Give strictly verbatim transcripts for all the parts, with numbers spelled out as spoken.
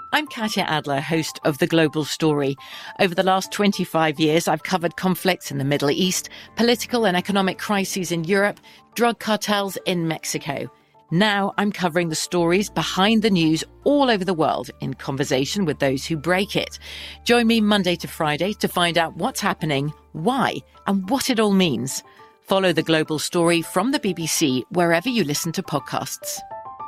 I'm Katya Adler, host of The Global Story. Over the last twenty-five years, I've covered conflicts in the Middle East, political and economic crises in Europe, drug cartels in Mexico. Now I'm covering the stories behind the news all over the world in conversation with those who break it. Join me Monday to Friday to find out what's happening, why, and what it all means. Follow The Global Story from the B B C wherever you listen to podcasts.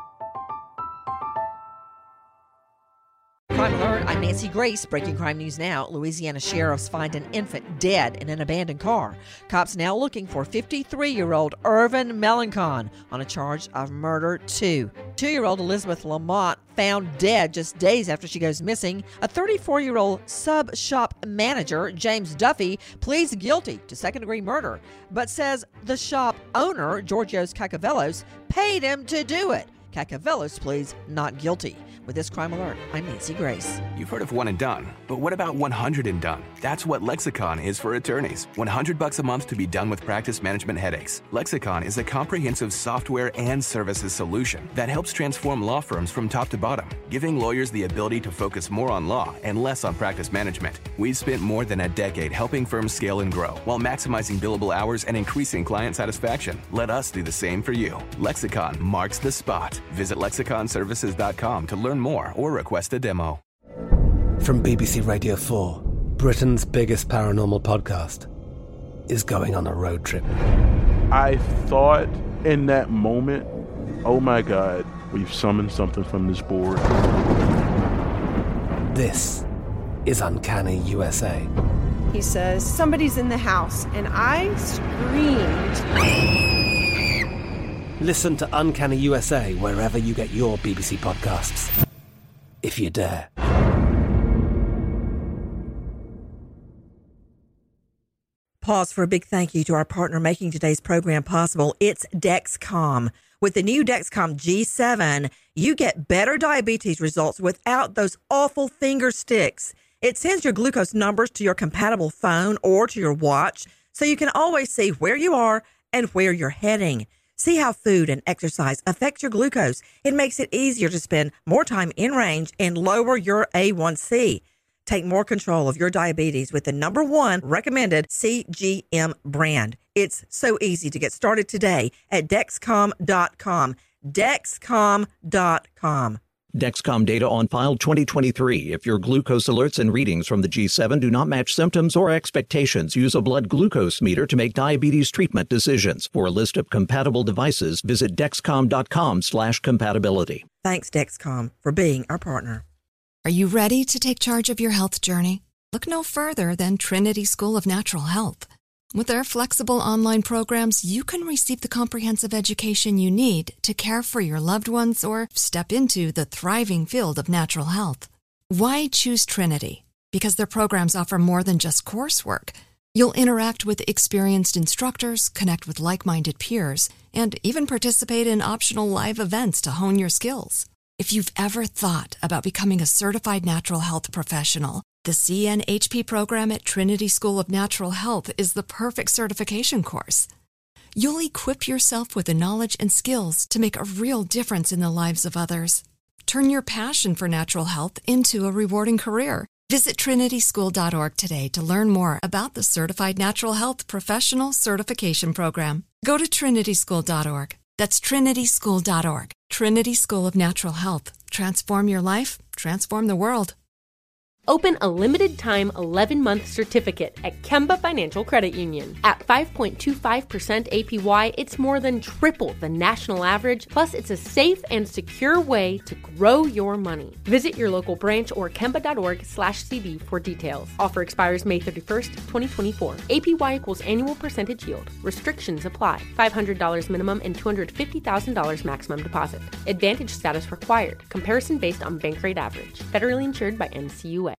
Crime Alert, I'm Nancy Grace. Breaking crime news now. Louisiana sheriffs find an infant dead in an abandoned car. Cops now looking for fifty-three-year-old Irvin Melancon on a charge of murder, too. Two-year-old Elizabeth Lamont found dead just days after she goes missing. A thirty-four-year-old sub-shop manager, James Duffy, pleads guilty to second-degree murder, but says the shop owner, Georgios Kakavelos, paid him to do it. Kakavelos pleads not guilty. With this Crime Alert, I'm Nancy Grace. You've heard of one and done, but what about one hundred and done? That's what Lexicon is for attorneys. one hundred bucks a month to be done with practice management headaches. Lexicon is a comprehensive software and services solution that helps transform law firms from top to bottom, giving lawyers the ability to focus more on law and less on practice management. We've spent more than a decade helping firms scale and grow while maximizing billable hours and increasing client satisfaction. Let us do the same for you. Lexicon marks the spot. Visit lexicon services dot com to learn more or request a demo. From B B C Radio four, Britain's biggest paranormal podcast is going on a road trip. I thought in that moment, oh my God, we've summoned something from this board. This is Uncanny U S A. He says, somebody's in the house, and I screamed... Listen to Uncanny U S A wherever you get your B B C podcasts, if you dare. Pause for a big thank you to our partner making today's program possible. It's Dexcom. With the new Dexcom G seven, you get better diabetes results without those awful finger sticks. It sends your glucose numbers to your compatible phone or to your watch, so you can always see where you are and where you're heading. See how food and exercise affect your glucose. It makes it easier to spend more time in range and lower your A one C. Take more control of your diabetes with the number one recommended C G M brand. It's so easy to get started today at Dexcom dot com. Dexcom dot com. Dexcom data on file twenty twenty-three. If your glucose alerts and readings from the G seven do not match symptoms or expectations, use a blood glucose meter to make diabetes treatment decisions. For a list of compatible devices, visit Dexcom dot com slash compatibility. Thanks, Dexcom, for being our partner. Are you ready to take charge of your health journey? Look no further than Trinity School of Natural Health. With their flexible online programs, you can receive the comprehensive education you need to care for your loved ones or step into the thriving field of natural health. Why choose Trinity? Because their programs offer more than just coursework. You'll interact with experienced instructors, connect with like-minded peers, and even participate in optional live events to hone your skills. If you've ever thought about becoming a certified natural health professional, the C N H P program at Trinity School of Natural Health is the perfect certification course. You'll equip yourself with the knowledge and skills to make a real difference in the lives of others. Turn your passion for natural health into a rewarding career. Visit Trinity School dot org today to learn more about the Certified Natural Health Professional Certification Program. Go to Trinity School dot org. That's Trinity School dot org. Trinity School of Natural Health. Transform your life, transform the world. Open a limited-time eleven-month certificate at Kemba Financial Credit Union. At five point two five percent A P Y, it's more than triple the national average, plus it's a safe and secure way to grow your money. Visit your local branch or Kemba dot org slash C D for details. Offer expires May thirty-first, twenty twenty-four. A P Y equals annual percentage yield. Restrictions apply. five hundred dollars minimum and two hundred fifty thousand dollars maximum deposit. Advantage status required. Comparison based on bank rate average. Federally insured by N C U A.